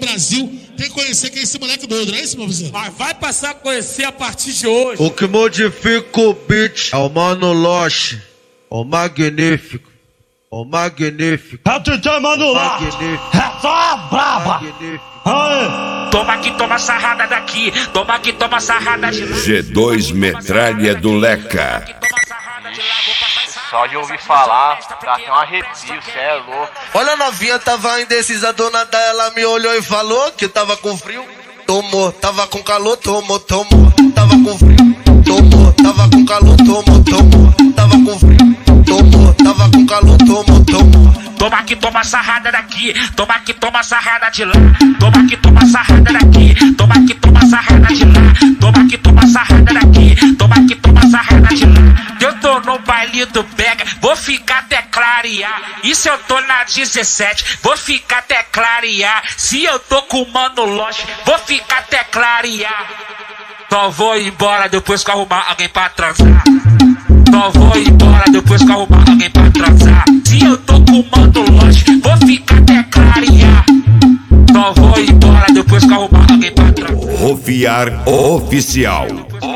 Brasil tem que conhecer quem é esse moleque doido, não é isso, meu vizinho? Mas vai passar a conhecer a partir de hoje. O que modifica o beat é o Mano Loche, o magnífico, o magnífico. É o DJ Mano Loche, é só a braba. Aê. Toma que toma sarrada daqui, toma que toma sarrada de lá. G2 Metralha do Leca. Só de ouvir falar, dá até um arrepio, cê é louco. Olha a novinha, tava indecisa, a dona dela me olhou e falou que tava com frio. Tomou, tava com calor, tomou, tomou. Tava com frio, tomou, tava com calor, tomou, tomou. Tava com frio, tomou, tava com calor, tomou, tomou. Toma que toma sarrada daqui, toma que toma sarrada de lá. Toma que toma sarrada daqui, toma que toma sarrada de lá. Toma que toma sarrada daqui, toma que toma sarrada de lá. Eu tô no baile do Pega, vou ficar até clarear. E se eu tô na 17, vou ficar até clarear. Se eu tô com o Mano Loche, vou ficar até clarear. Só vou embora depois que arrumar alguém pra transar. Só vou embora depois que arrumar alguém pra transar. Se eu tô com o Mano Loche, vou ficar até clarear. Só vou embora depois que arrumar alguém pra transar. Rofiar Oficial.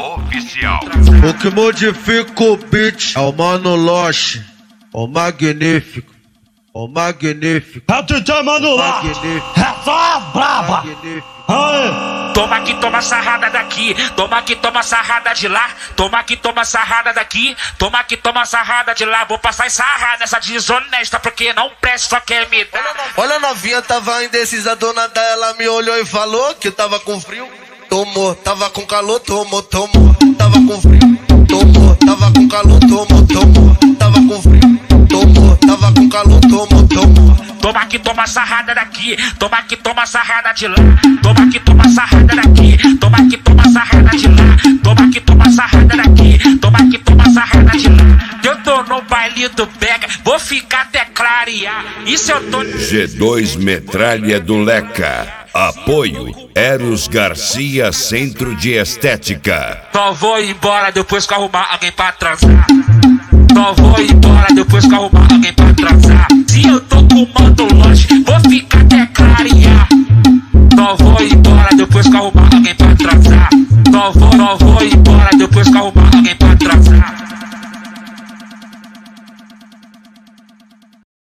O que modifica o beat é o Mano Loche, o magnífico, o magnífico. É o DJ Mano Loche, é só a braba. Aê. Toma que toma sarrada daqui, toma que toma sarrada de lá. Toma que toma sarrada daqui, toma que toma sarrada de lá. Vou passar essa sarra nessa desonesta porque não presta, só quer me dar. Olha a novinha, tava indecisa, a dona dela me olhou e falou que tava com frio. Tomou, tava com calor, tomou, tomou. Tava com frio, tomou, tava com calor, tomou, tomou. Tava com frio, tomou, tava com calor, tomou, tomou. Toma que toma sarrada daqui, toma que toma sarrada de lá. Toma que toma sarrada daqui, toma que toma sarrada de lá. Toma que toma sarrada daqui, toma que toma sarrada de lá. Eu tô no baile do Pega, vou ficar até clarear. E se eu tô... G2 Metralha do Leca. Apoio Eros Garcia Centro de Estética. Só vou embora depois que arrumar alguém pra transar. Só vou embora depois que arrumar alguém pra transar. Se eu tô com o Mano Loche, vou ficar até clarear. Só vou embora depois que arrumar alguém pra transar. Só vou embora depois que arrumar alguém pra transar.